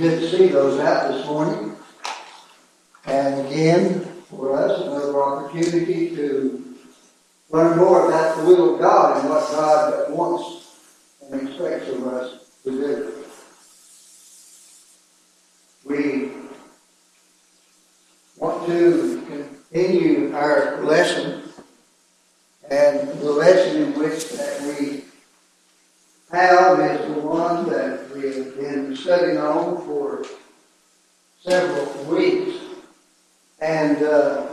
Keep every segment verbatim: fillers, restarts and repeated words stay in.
good to see those out this morning. And again, for us, another opportunity to learn more about the will of God and what God wants and expects of us to do. We want to continue our lesson, and the lesson in which that we have is the one that we have been studying on for several weeks. And uh,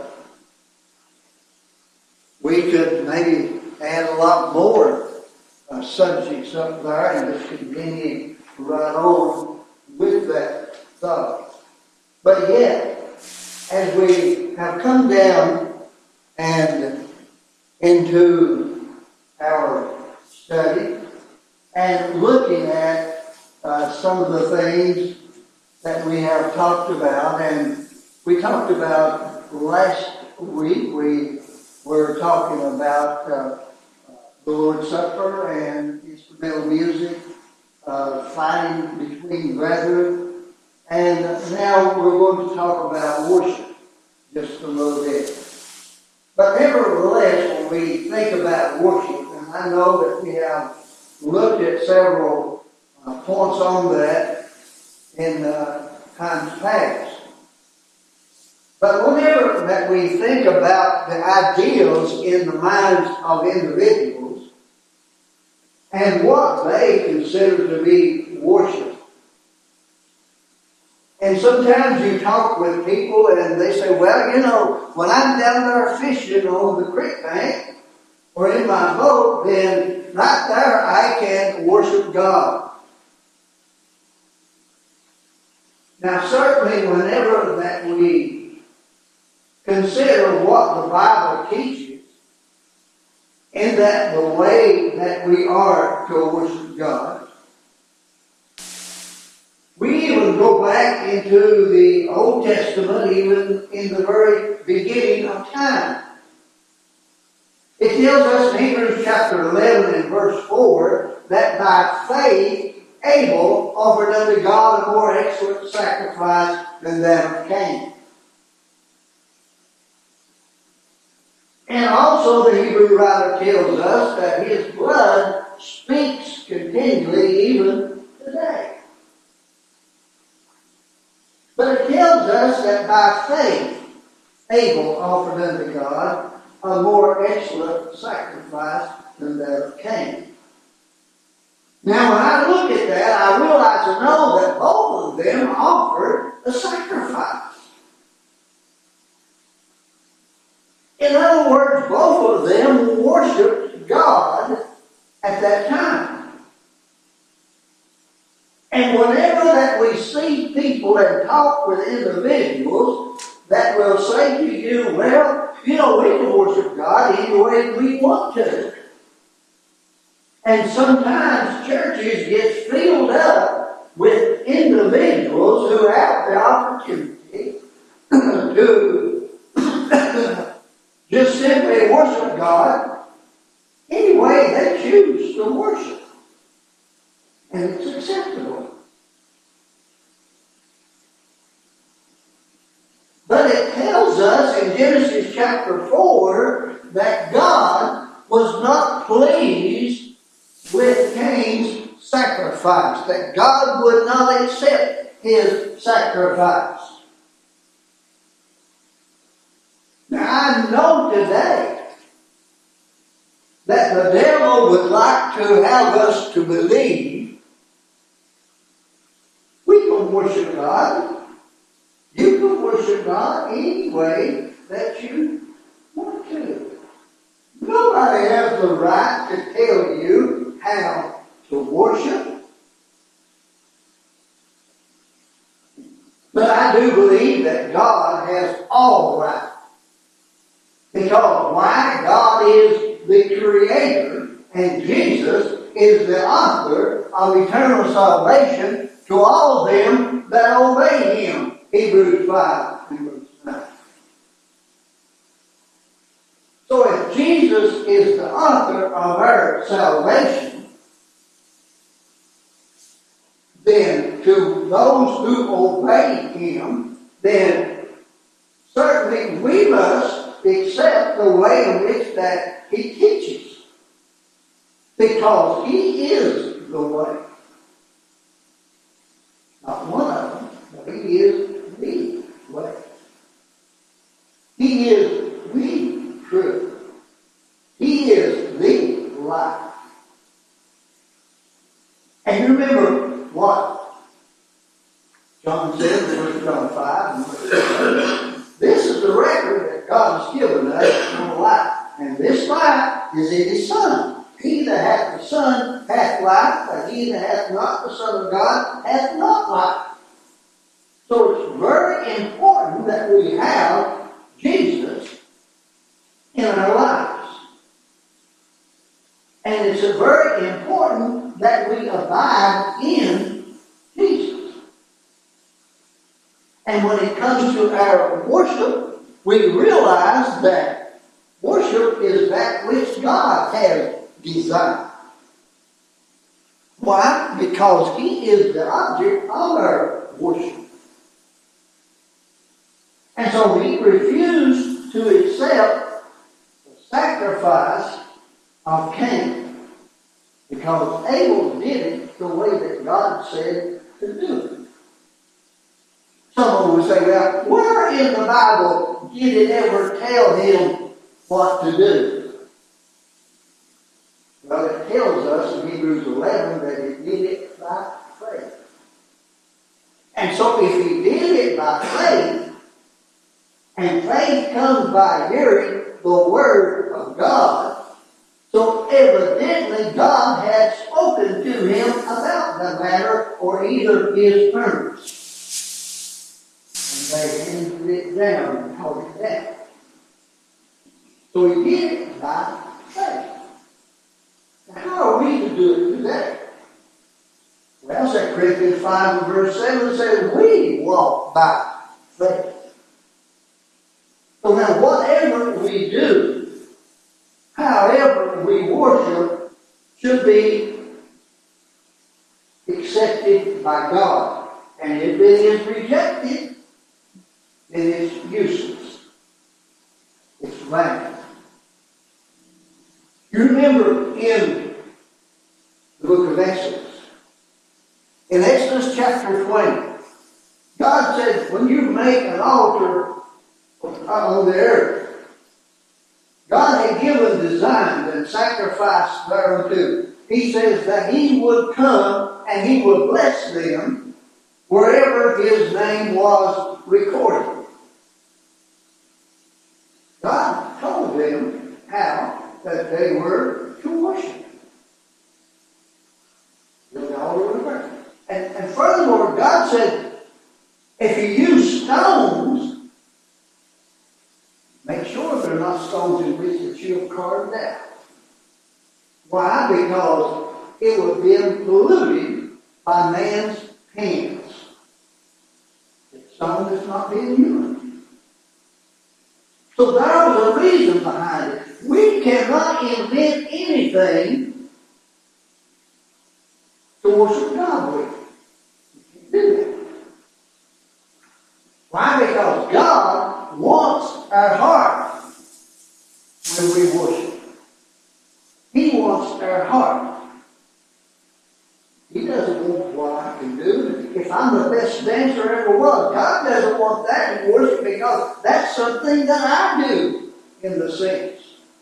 we could maybe add a lot more uh, subjects up there and just continue right on with that thought. But yet, as we have come down and into our study and looking at uh, some of the things that we have talked about, and we talked about last week, we were talking about uh, the Lord's Supper and instrumental music, uh, fighting between brethren, and now we're going to talk about worship just a little bit. But nevertheless, when we think about worship, and I know that we have looked at several uh, points on that in uh, times past. But whenever that we think about the ideals in the minds of individuals and what they consider to be worship, and sometimes you talk with people and they say, well, you know, when I'm down there fishing on the creek bank or in my boat, then right there I can worship God. Now, certainly whenever that we consider what the Bible teaches, in that the way that we are to worship God, we even go back into the Old Testament, even in the very beginning of time. It tells us in Hebrews chapter eleven and verse four that by faith Abel offered unto God a more excellent sacrifice than that of Cain. And also the Hebrew writer tells us that his blood speaks continually even today. But it tells us that by faith Abel offered unto God a more excellent sacrifice than that of Cain. Now when I look at that, I realize and know that both of them offered a sacrifice. In other words, both of them worshiped God at that time. And whenever that we see people and talk with individuals that will say to you, well, you know, we can worship God any way we want to. And sometimes churches get filled up with individuals who have the opportunity to just simply worship God any way they choose to worship. And it's acceptable. But it tells us in Genesis chapter four that God was not pleased with Cain's sacrifice, that God would not accept his sacrifice. Now I know today that the devil would like to have us to believe we can worship God. You can worship God any way that you want to. Nobody has the right to tell you how to worship. But I do believe that God has all right. Because why? God is the Creator, and Jesus is the author of eternal salvation to all them that obey Him. Hebrews five and verse nine. So if Jesus is the author of our salvation, then to those who obey him, then certainly we must accept the way in which that he teaches. Because he is the way. Not one of them, but he is the way. He is the truth. He is the life. And you remember what John said in First John five and verse seven. This is the record that God has given us eternal life. And this life is in his Son. He that hath the Son hath life, but he that hath not the Son of God hath not life. So it's very important that we have Jesus in our lives. And it's very important that we abide in Jesus. And when it comes to our worship, we realize that worship is that which God has designed. Why? Because he is the object of our worship. And so we refuse to accept the sacrifice of Cain, because Abel did it the way that God said to do it. Someone would say, well, where in the Bible did it ever tell him what to do? Well, it tells us in Hebrews eleven that he did it by faith. And so if he did it by faith, and faith comes by hearing the Word of God, so evidently God had spoken to him about the matter or either his parents. And they handed it down and taught it down. So he did it by faith. Now, how are we to do it today? Well, Second Corinthians five and verse seven says, we walk by faith. So now whatever we do, however we worship, should be accepted by God. And if it is rejected, then it's useless. It's vain. You remember in the book of Exodus, in Exodus chapter twenty, God said, when you make an altar on the earth, God had given design and sacrifice thereunto. He says that he would come and he would bless them wherever his name was recorded. God told them how that they were to worship. The altar of earth. And, and furthermore, God said, if you use stones, make sure they're not stones in which that you have carved out. Why? Because it would be polluted by man's hands. It's stone that's not being used. So there's a reason behind it. We cannot invent anything to worship God with. We can't do that. Why? Because God wants our heart when we worship. He wants our heart. He doesn't want what I can do. If I'm the best dancer ever was, God doesn't want that in worship, because that's something that I do in the sense.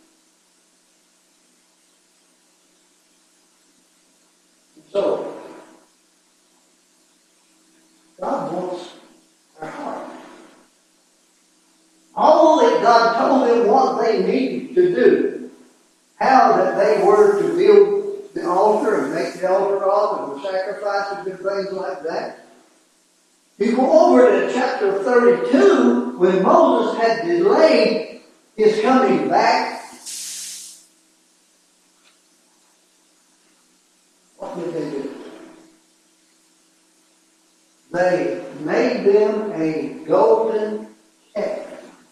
So, God wants our heart. All that God told them what they needed to do, how that they were to build the altar and make the altar of and the sacrifices and things like that. You go over to chapter thirty-two, when Moses had delayed his coming back. What did they do? They made them a golden calf.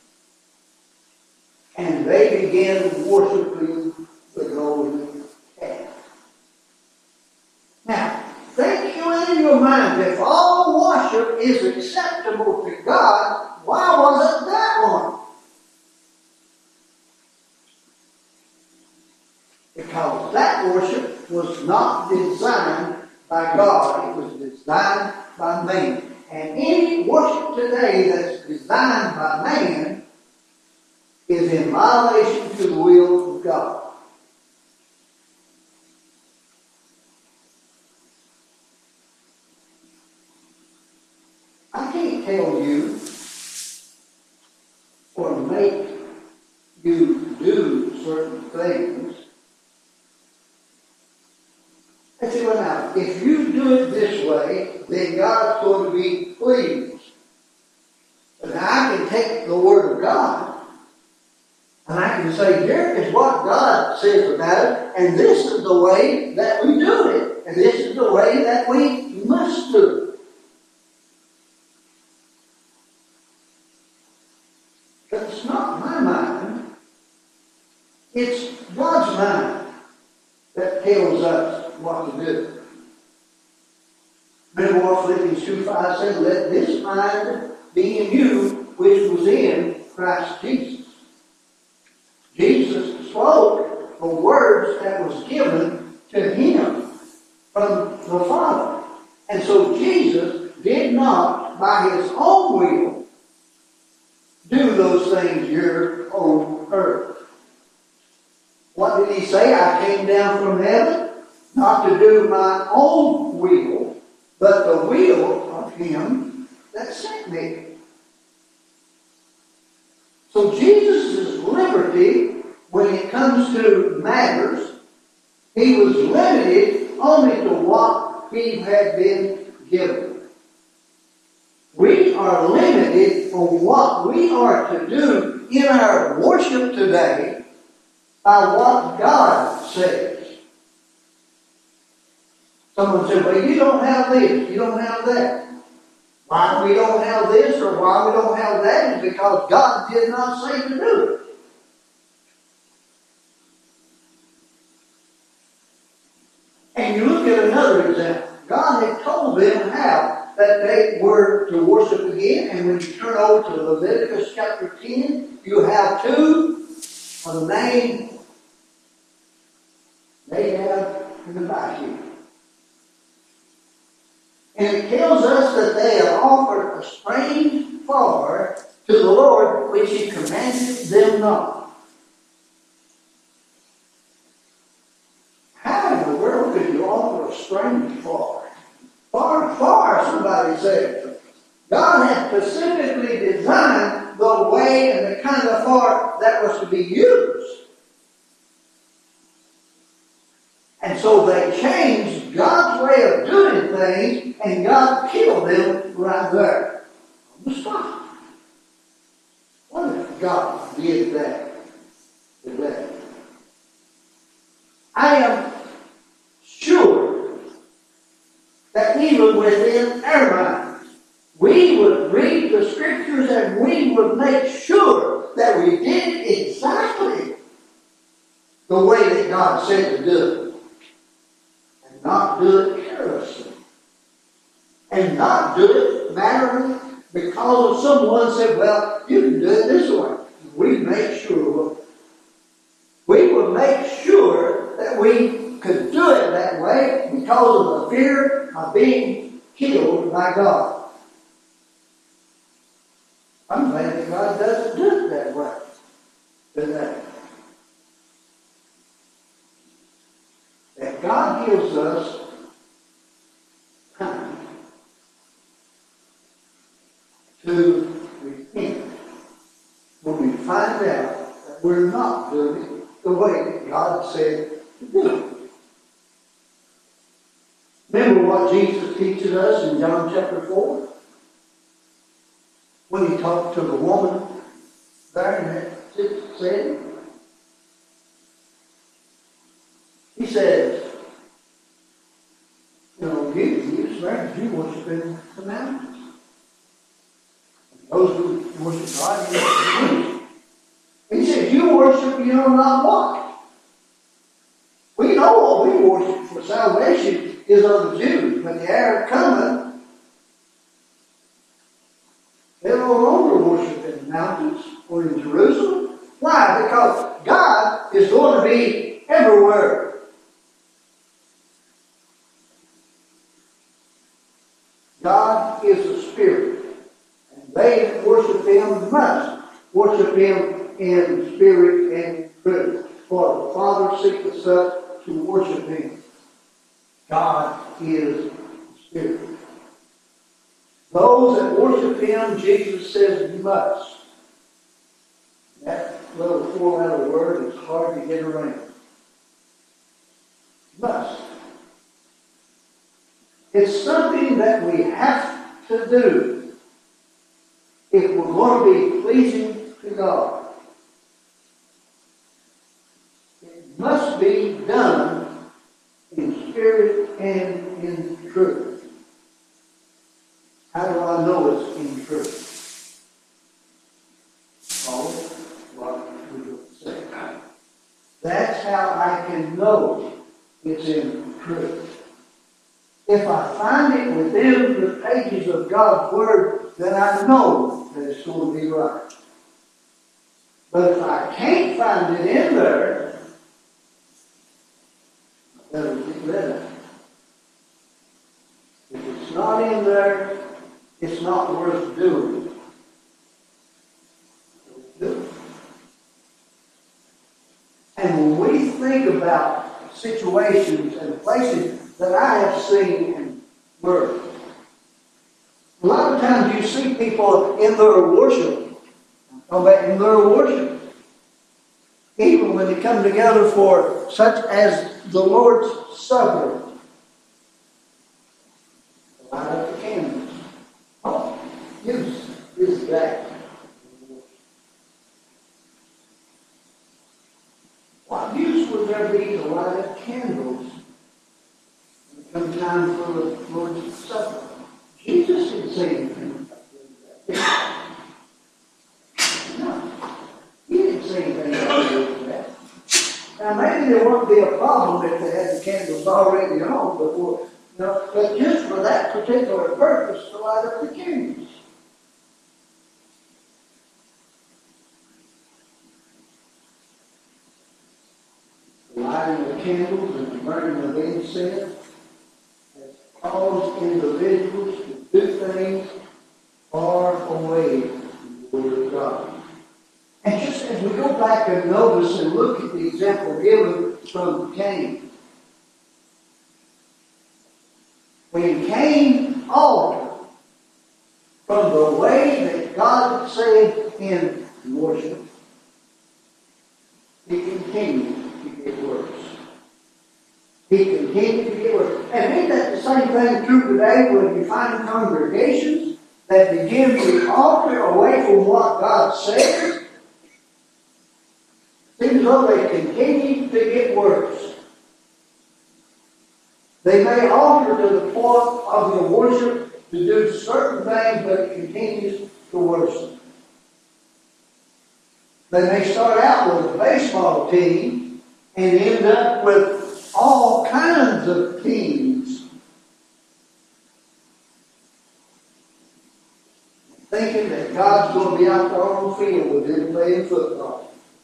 And they began worshiping the golden calf. Now, think you in your mind, if all worship is acceptable to God, why wasn't that one? Because that worship was not designed by God. It was designed by man. And any worship today that's designed by man is in violation to the will of God. I can't tell you or make you do certain things. I say, well now, if you do it this way, then God's going to be pleased. But now I can take the Word of God and I can say, here is what God says about it, and this is the way that we do it, and this is the way that we must do it. But it's not my mind, it's God's mind that tells us what to do. Remember what Philippians two five said, let this mind be in you, which was in Christ Jesus. Jesus spoke the words that was given to him from the Father. And so Jesus did not, by his own will, do those things here on earth. What did he say? I came down from heaven not to do my own will, but the will of him that sent me. So Jesus' liberty, when it comes to matters, he was limited only to what he had been given. We are limited on what we are to do in our worship today by what God says. Someone said, well, you don't have this, you don't have that. Why we don't have this or why we don't have that is because God did not say to do it. And you look at another example. God had told them how that they were to worship again. And when you turn over to Leviticus chapter ten, you have two of the main Nadab and Abihu. And it tells us that they have offered a strange fire to the Lord, which he commanded them not. How in the world could you offer a strange fire? Far, far, somebody said. God had specifically designed the way and the kind of fire that was to be used. And so they changed God's way of doing things, and God killed them right there on the spot. What if God did that today? I am sure that even within our minds, we would read the Scriptures and we would make sure that we did exactly the way that God said to do it. And not do it carelessly. And not do it matterly because of someone said, well, you can do it this way. We make sure, we would make sure that we could do it that way because of the fear of being killed by God. I'm glad that God doesn't do it that way today. That God gives us time to repent when we find out that we're not doing it the way that God said to do it. Remember what Jesus teaches us in John chapter four? When he talked to the woman there in that setting. He says, you know, you, you strangers, you worship in the mountains. And those who worship God, you worship Him. He says, you worship, you know not what. We know what we worship for salvation is of the Jews. But the hour coming, they no longer worship in the mountains or in Jerusalem. Why? Because God is going to be everywhere. God is a spirit, and they that worship Him must worship Him in spirit and in truth. For the Father seeketh such to worship Him. God is spirit. Those that worship Him, Jesus says, must. That little four-letter word is hard to get around. Must. It's something that we have to do if we're going to be pleasing to God. It must be done in spirit and in truth. How do I know it's in truth? Oh, what we will say. That's how I can know it's in truth. If I find it within the pages of God's Word, then I know that it's going to be right. But if I can't find it in there, I better get rid of it. If it's not in there, it's not worth doing. Do it. And when we think about situations and places that I have seen and worked, a lot of times you see people in their worship, I'm talking about in their worship, even when they come together for such as the Lord's Supper, light up the candles. What use is that? What use would there be to light up candles when it comes time for the Lord's Supper? Jesus didn't say anything about that. No. He didn't say anything about that. Now maybe there wouldn't be a problem if they had the candles already on before, you know, but just for that particular purpose to light up the candles. The lighting of candles and the burning of incense has caused individuals to do things far away from the Word of God. And just as we go back and notice and look at the example given from Cain. When Cain altered from the way that God said in worship, he continued to get worse. He continued to get worse. And ain't that the same thing true today when you find congregations that begin to alter away from what God says? Seems though they continue to get worse. They may alter to the point of the worship to do certain things, but it continues to worsen. They may start out with a baseball team and end up with all kinds of teams, thinking that God's going to be out there on the field with them playing football.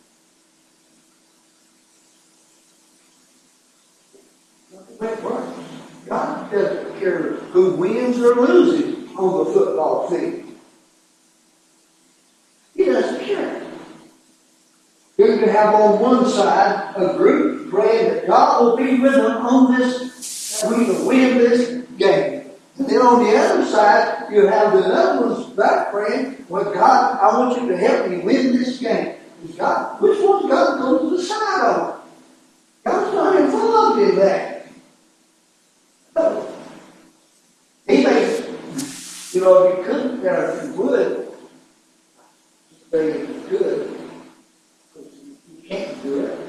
God doesn't care who wins or loses on the football field. He doesn't care. You can have on one side a group praying that God will be with them on this, that we can win this game. And then on the other side, you have the other ones back praying, well, God, I want you to help me win this game. God, which one's God going to decide on? God's not involved in that. He may, you know, if you could, there if you would, say if you could, but you can't do it.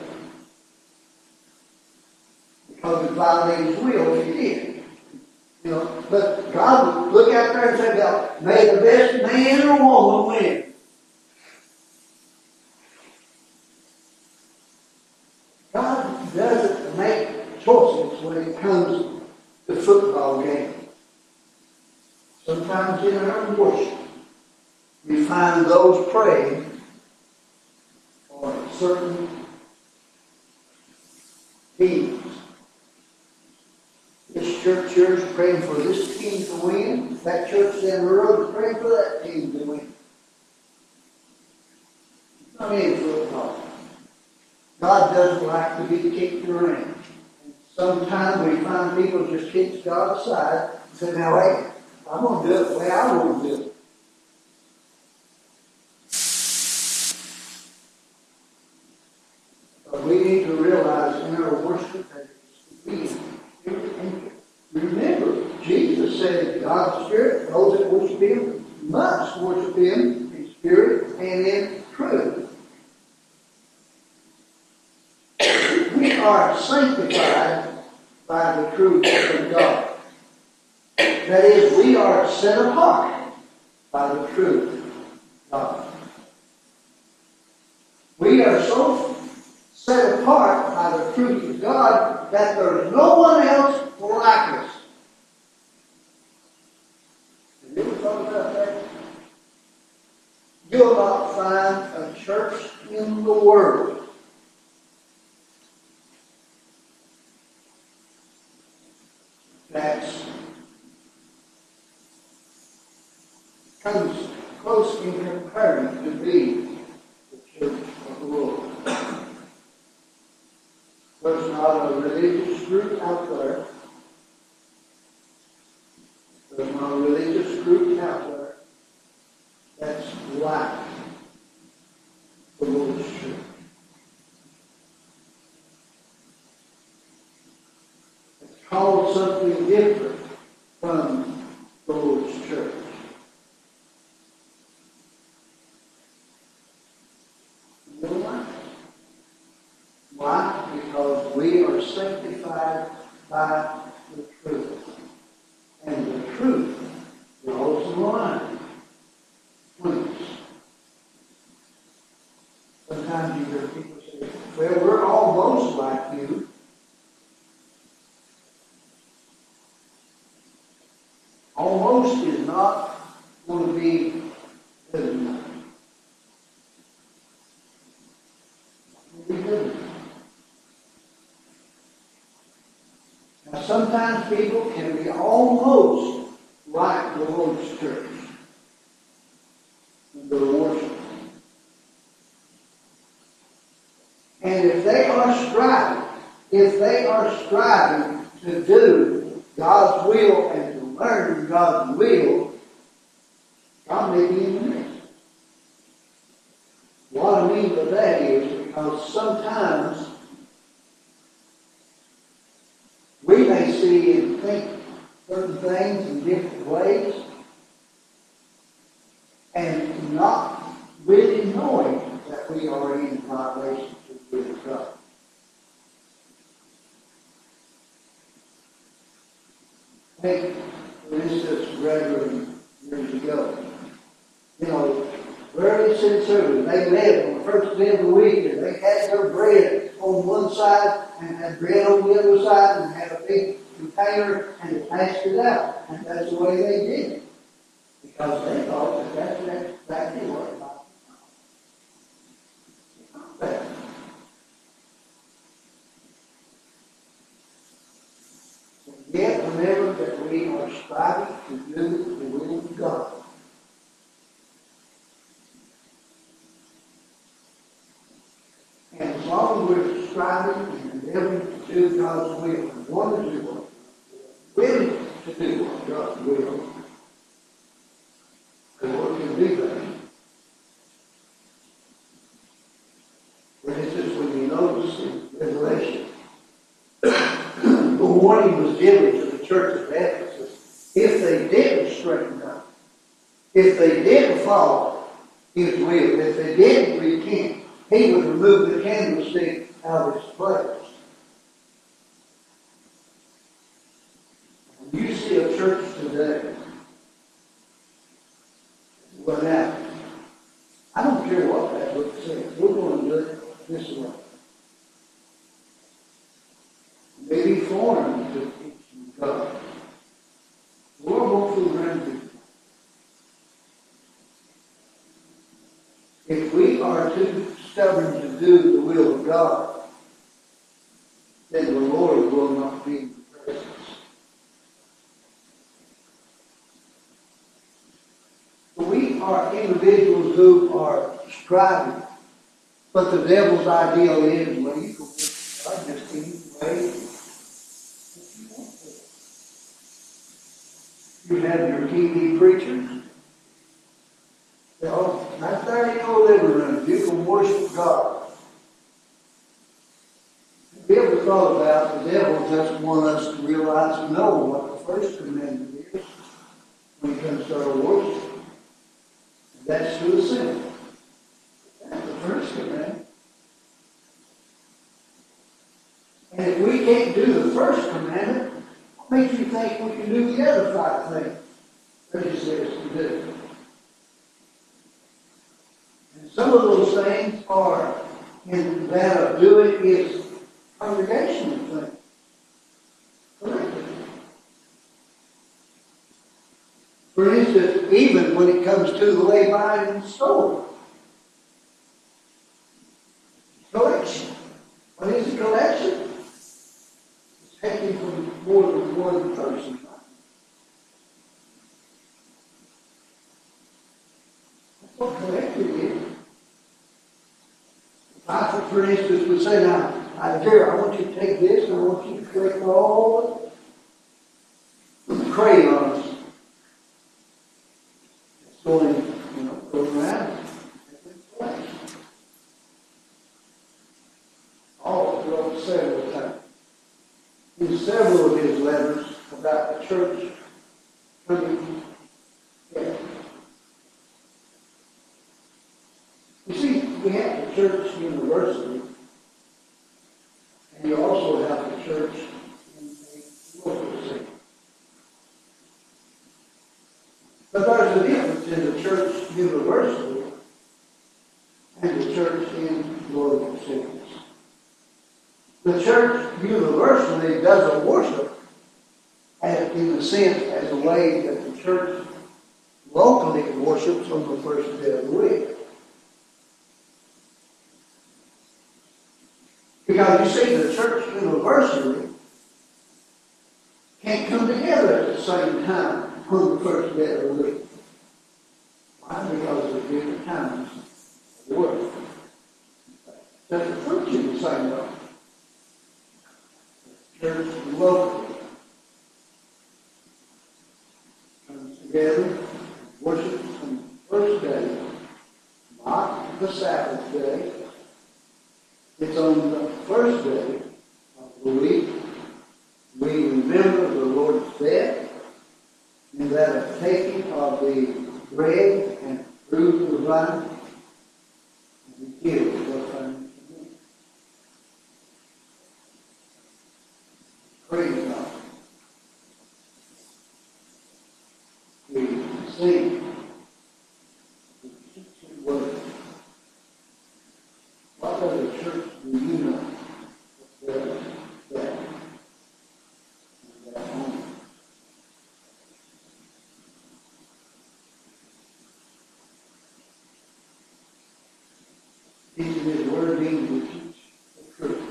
Because you violated his will if you did. You know, but God would look out there and say, God, may the best man or woman win. God doesn't make choices when it comes the football game. Sometimes in our worship, we find those praying for certain teams. This church here is praying for this team to win. That church down the road is praying for that team to win. It's not in football. God doesn't like to be kicked around. Sometimes we find people just kick God aside and say, now wait, I'm going to do it the way I want to do it. But we need to realize in our worship that it's to be. Remember, Jesus said, God's Spirit, those that worship Him must worship Him in spirit and in truth. We are sanctified by the truth of God. That is, we are set apart by the truth of God. We are so set apart by the truth of God that there is no one else like us. Have you ever thought about that? You'll not find a church in the world that's comes close in comparison to be the church of the Lord. There's not a religious group out there. There's not a religious group out there that's like the Lord's church. It's called something different from the Lord's church. You know why? Why? Because we are sanctified by the truth. And the truth draws the line between us. Sometimes you hear people say, well, we're almost like you. Almost is not going to be good enough. It will be good enough. Now, sometimes people can be almost like the Lord's church in their worship. And if they are striving, if they are striving to do God's will and to learn God's will, God may be in the midst. What I mean by that is because sometimes we may see and think certain things in different ways and not really knowing that we are in violation with God. Take, for instance, Reverend years ago. You know, very sincere. They lived on the first day of the week and they had their bread on one side and had bread on the other side and had a big container and they passed it out. And that's the way they did it. Because they thought that that's exactly what God was. Yet remember that we are striving to do the will of God. And as long as we're striving and endeavoring to do God's will, and want to do what willing to do what God's will, the Lord can do that. For instance, when you notice in Revelation, the warning was given to the church of Ephesus. If they didn't straighten up, if they didn't follow His will, if they didn't repent, He would remove the candlestick out of its place. When you see a church today, well now, I don't care what that book says. We're going to do it this way. Maybe foreign to teach God. stubborn to do the will of God, then the Lord will not be in the presence. We are individuals who are striving, but the devil's ideal is, well, you can worship God just any way. You have your T V preachers. Oh, right there in your living room, you can worship God. Have you ever thought about the devil doesn't want us to realize and know what the first commandment is when it comes to our worship? That's to assemble. That's the first commandment. And if we can't do the first commandment, what makes you think we can do the other five things that he says to do? And some of those things are in that of doing is congregational things. Correct. For instance, even when it comes to the way buying and store. Collection. What is a collection? It's taken from more than one person. That's what collecting is. I, for instance, would say, now, I Jerry, I want you to take this and I want you to collect all the crayons. Going, you know, going around. All throughout several times. In several of his letters about the church coming together. You see, we have the church university, and you also have the church in a local city. But there's a difference in the church university and the church in local cities. The church university doesn't worship as, in the sense as a way that the church locally worships on the first day of the week. Because you see, the church university can't come together at the same time on the first day of the week. Why? Because of different times of work. Doesn't function the same way. Church locally comes together, worships on the first day, not the Sabbath day. It's on the first day of the week. We remember the Lord's death, and that of taking of the bread and fruit of the vine, and we give what things to do. Praise God. We sing. We teach the word. What other church do you know that does that? And that only? Teaching His word means we teach the truth.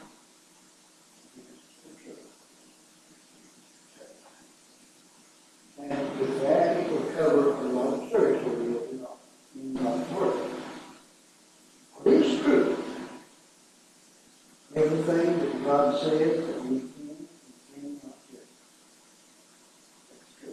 And with that, it will cover a lot of territory in God's word. It is true. Everything that God says that we can and cannot do. That's true.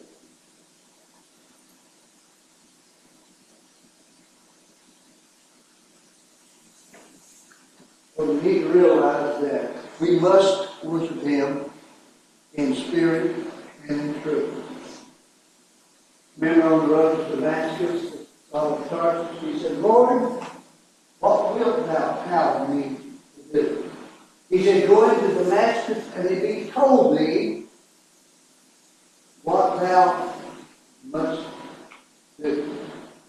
Well, we need to realize that we must worship Him in spirit and in truth. Remember on the road to Damascus, Saul of Tarsus, he said, Lord, what wilt thou have me to do? He said, go into Damascus, and if he told thee what thou must do.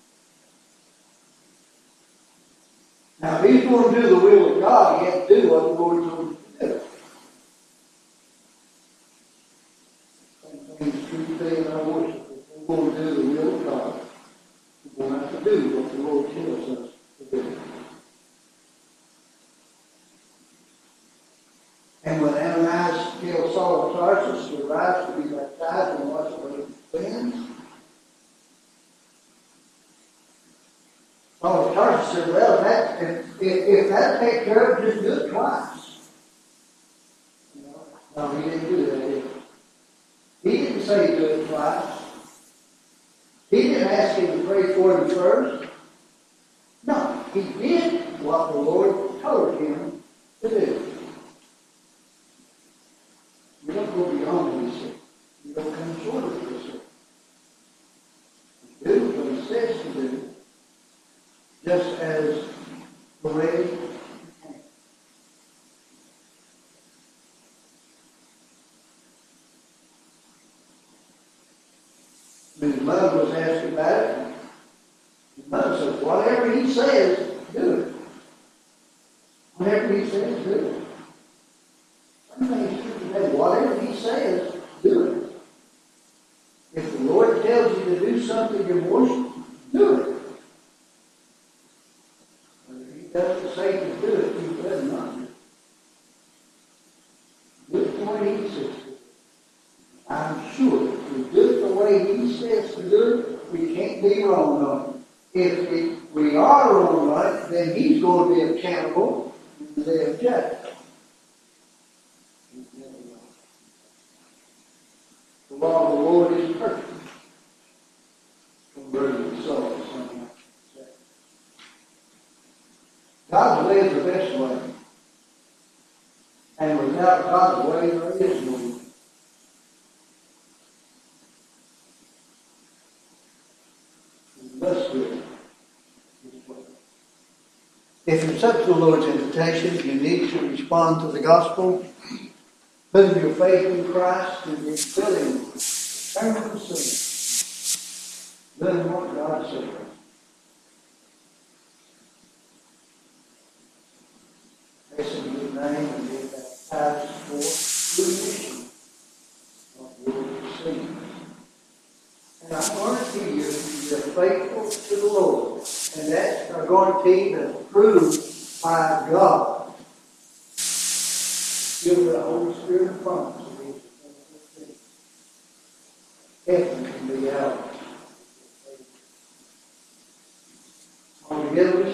Now, if he's going to do the will of God, he has to do what the Lord told him to do. Same thing is true today in our worship. If we're going to do the will of God, we're going to have to do what the Lord tells us to do. Tarsus to rise to be baptized and wash away his sins? Paul of Tarsus said, well, that, if, if, if that takes care of it, just do it twice. No, he didn't do that, did he? He didn't say do it twice. He didn't ask him to pray for him first. No, he did what the Lord told him to do. You don't go beyond what he said. You don't come short of what he said. You do what he says to do, just as the way his mother was asked about it. His mother said, whatever he says, do it. Whatever he says, do it. Some things true today. Whatever he says, do it. If the Lord tells you to do something in worship, do it. But if he doesn't say to do it, you better not do it. Do it the way he says to do it. I'm sure if we do it the way he says to do it, we can't be wrong on it. If we, we are wrong on it, then he's going to be accountable in the day of judgment. The law of the Lord is perfect. Converting the soul, something like that. God's way is the best way. And without God's way, there is no way. Let's do it. If you accept the Lord's invitation, you need to respond to the gospel, putting your faith in Christ and be filling turn from sin. Doing what God says. Listen to his name and be baptized for remission of your sins. And I guarantee you, you're faithful to the Lord. And that's a guarantee that's proved by God. Give the Holy Spirit a promise. Heaven can be ours. Altogether,